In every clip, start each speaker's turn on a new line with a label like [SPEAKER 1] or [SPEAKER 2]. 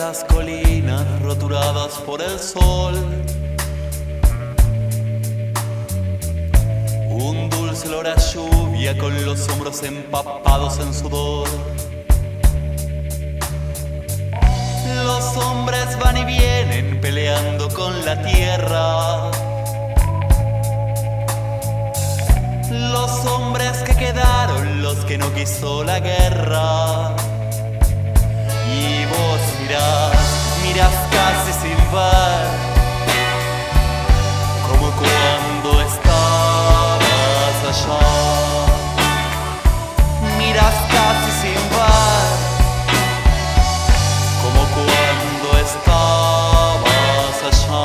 [SPEAKER 1] las colinas roturadas por el sol. Un dulce olor a lluvia con los hombros empapados en sudor. Los hombres van y vienen peleando con la tierra. Los hombres que quedaron, los que no quiso la guerra. Y vos mirás casi sin ver, como cuando estabas allá. Mirás casi sin ver, como cuando estabas allá.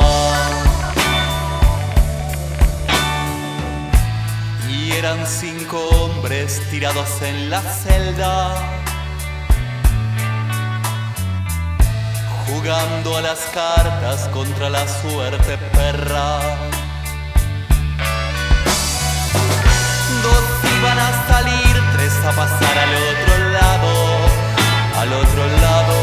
[SPEAKER 1] Y eran 5 hombres tirados en la celda, jugando a las cartas contra la suerte perra. 2 iban a salir, 3 a pasar al otro lado, al otro lado.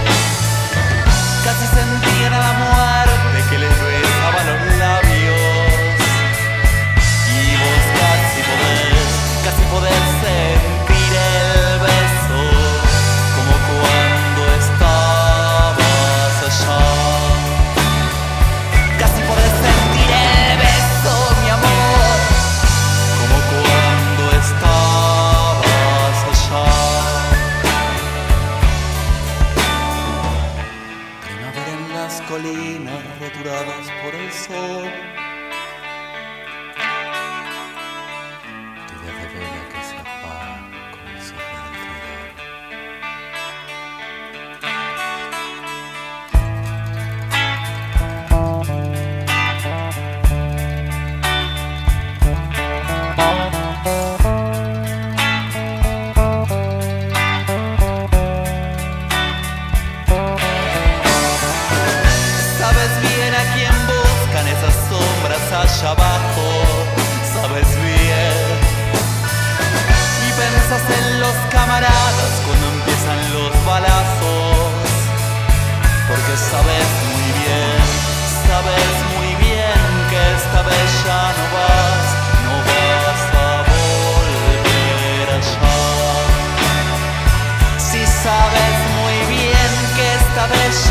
[SPEAKER 1] Casi sentían a la muerte que les besaba los labios. Y vos casi podés sentir el beso, como cuando estabas allá. Casi podés sentir el beso, mi amor, como cuando estabas allá. Primavera en las colinas roturadas por el sol. Tira de vela que se apaga con el soplo del fredor. Sabes bien a quién buscan esas sombras allá abajo, sabes bien. Y pensás en los camaradas cuando empiezan los balazos, porque sabes muy bien que esta vez ya no vas a volver allá. Si sabes muy bien que esta vez